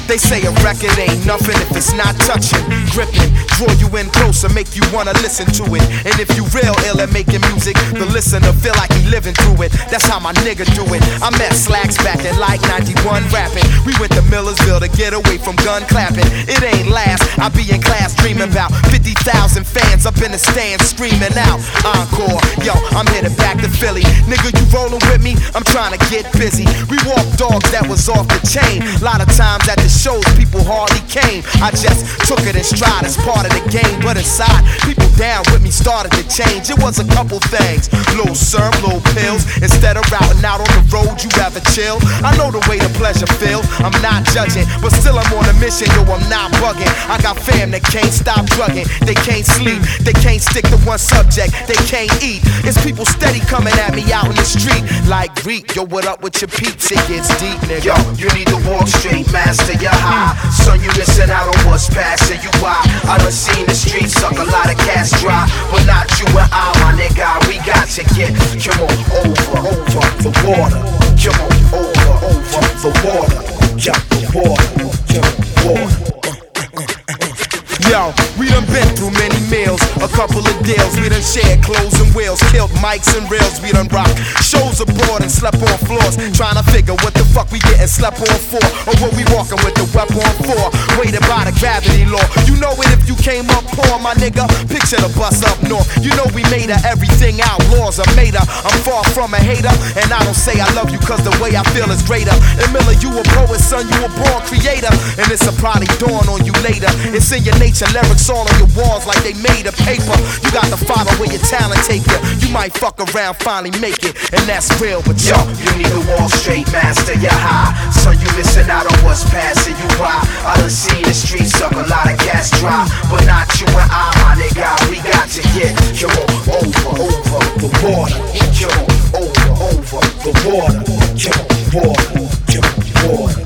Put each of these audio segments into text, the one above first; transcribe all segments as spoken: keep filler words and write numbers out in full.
They say a record ain't nothing if it's not touching, gripping, draw you in closer, make you wanna listen to it. And if you real ill at making music, the listener feel like he living through it. That's how my nigga do it. I met Slacks back in like ninety-one rapping. We went to Millersville to get away from gun clapping. It ain't last, I be in class dreaming about fifty thousand fans up in the stands screaming out encore. Yo, I'm headed back to Philly. Nigga, you rolling with me? I'm trying to get busy. We walked dogs that was off the chain. Lot of times at the shows people hardly came. I just took it in stride as part of the game. But inside, people down with me started to change. It was a couple things. Little syrup, little pills. Instead of routing out on the road, you rather chill. I know the way the pleasure feel. I'm not judging, but still I'm on a mission. Yo, I'm not bugging. I got fam that can't stop drugging. They can't sleep. They can't stick to one subject. They can't eat. It's people steady coming at me out in the street like Greek. Yo, what up with your peeps? It gets deep, nigga. Yo, you need to walk straight, master your high. Son, you missing out on what's passing you by. I done seen the streets suck a lot of cats dry, but not you and I, my nigga. We got to get, come on, over, over the water. Come on, over, over the water. Jump the water, jump the water. Yo, we done been through many meals, a couple of deals. We done shared clothes and wheels, killed mics and reels. We done rocked shows abroad and slept on floors, trying to figure what the fuck we getting slept on for, or what we walking with the weapon for. Weighted by the gravity law. You know it if you came up poor, my nigga. Picture the bus up north. You know we made her everything outlaws are made her. I'm far from a hater, and I don't say I love you cause the way I feel is greater. And Miller, you a poet, son, you a born creator, and this'll probably dawn on you later. It's in your nature. Lyrics all on your walls like they made of paper. You got to follow where your talent take you. You might fuck around, finally make it, and that's real. But yo, you need to walk straight, master your high. So you missing out on what's passing you by. I done seen the streets suck a lot of gas dry, but not you and I, my nigga. We got to get you over, over the water. You over, over the water. You water, you water.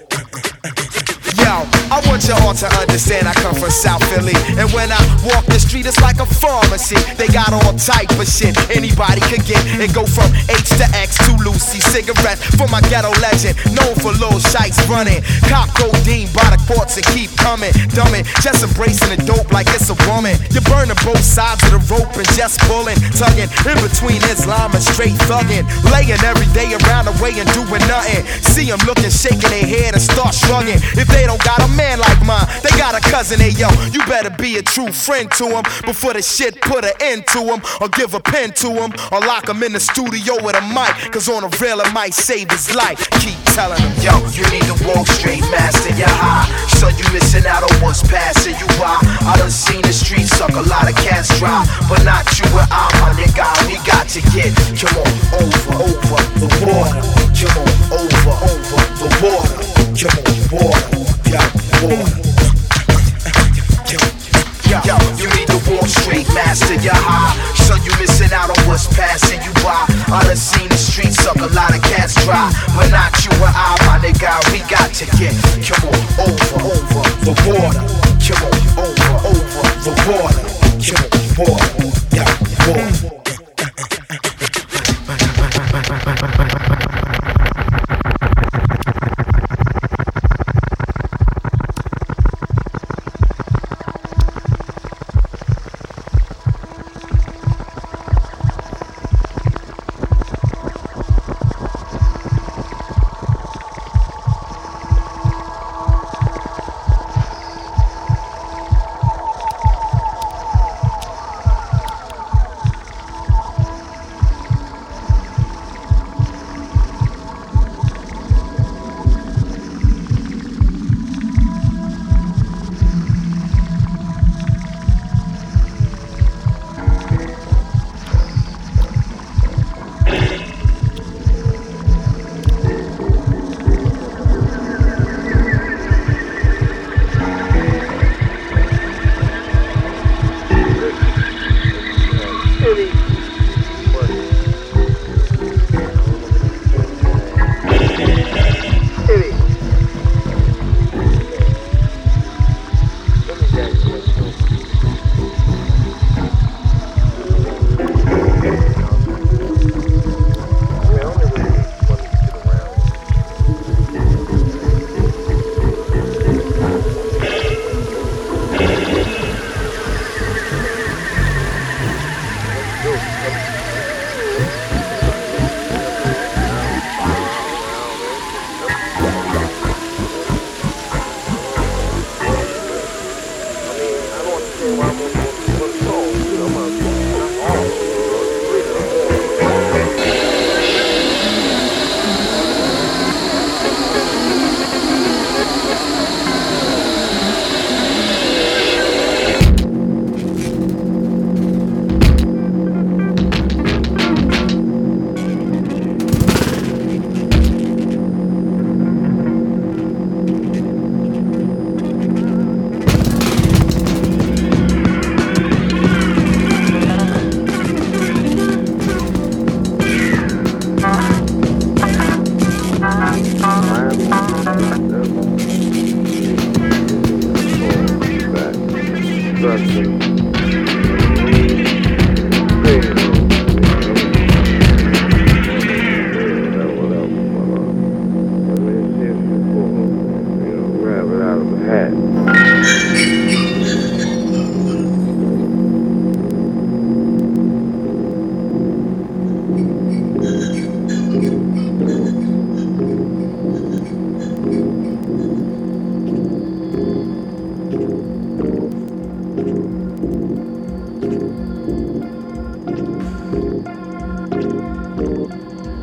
Yo, I want you all to understand I come from South Philly, and when I walk the street it's like a pharmacy. They got all type of shit anybody could get. It go from H to X to Lucy cigarettes for my ghetto legend, known for little shites running. Cop codeine by the courts and keep coming. Dumbing, just embracing the dope like it's a woman. You burning both sides of the rope and just pulling, tugging in between Islam and straight thugging. Laying every day around the way and doing nothing. See them looking, shaking their head and start shrugging. If they don't got a man like mine, they got a cousin. Hey yo, you better be a true friend to him before the shit put an end to him, or give a pen to him, or lock him in the studio with a mic, cause on a real it might save his life. Keep telling him, yo, you need to walk straight, master your high. So you missing out on what's passing you by. I done seen the streets suck a lot of cats dry, but not you and I, my nigga. We got to get, come on, over, over the water. Come on, over, over the water. Come on, water. Yo, yo, you need to walk straight, master your high. So you missing out on what's passing you by. I done seen the streets suck a lot of cats dry, but not you and I, my nigga. We got to get, come on, over, over the water. Come on, over, over the water. Come on, water, yo, water.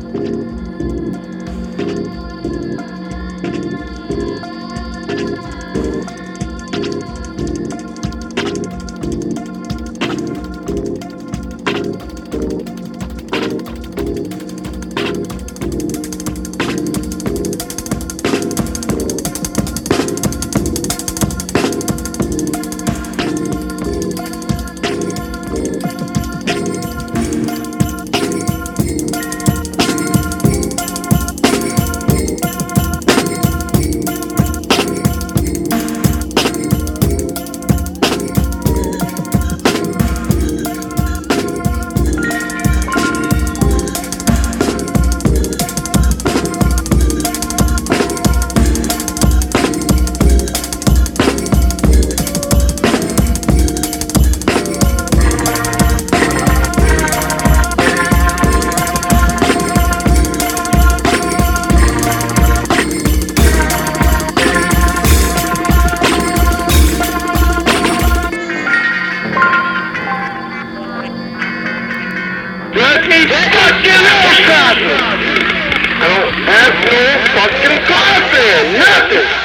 Let me fucking ass. I don't have no fucking coffee, nothing.